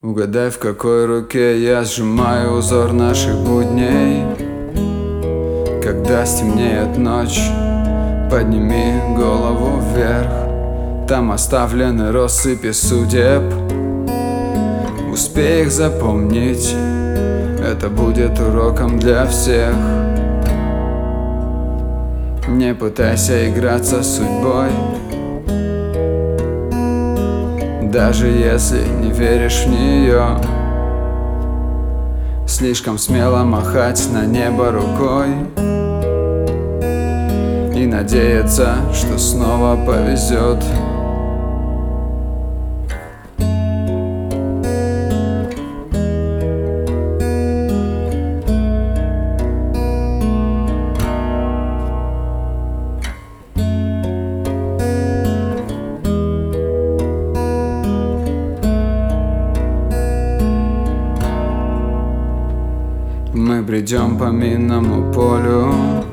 Угадай, в какой руке я сжимаю узор наших будней. Когда стемнеет ночь, подними голову вверх. Там оставлены россыпи судеб. Успей их запомнить, это будет уроком для всех. Не пытайся играться с судьбой, даже если не веришь в нее. Слишком смело махать на небо рукой и надеяться, что снова повезет. Мы бредем по минному полю,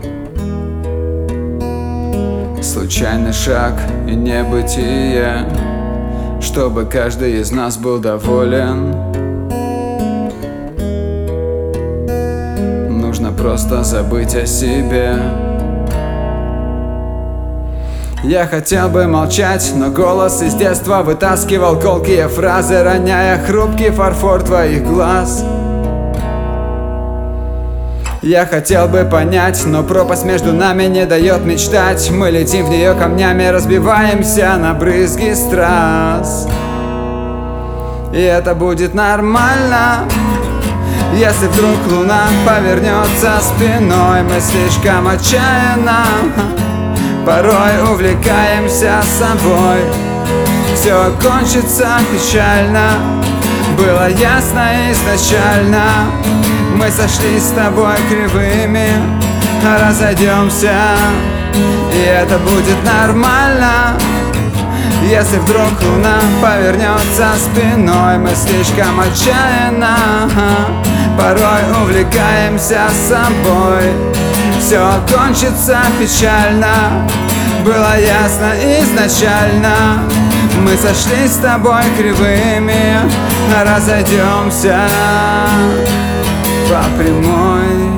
случайный шаг и небытие, чтобы каждый из нас был доволен. Нужно просто забыть о себе. Я хотел бы молчать, но голос из детства вытаскивал колкие фразы, роняя хрупкий фарфор твоих глаз. Я хотел бы понять, но пропасть между нами не дает мечтать. Мы летим в нее камнями, разбиваемся на брызги страз. И это будет нормально, если вдруг луна повернется спиной. Мы слишком отчаянно порой увлекаемся собой. Все кончится печально, было ясно изначально. Мы сошлись с тобой кривыми, разойдемся, и это будет нормально. Если вдруг луна повернется спиной, мы слишком отчаянно порой увлекаемся собой. Все кончится печально, было ясно изначально. Мы сошлись с тобой кривыми, разойдемся по прямой.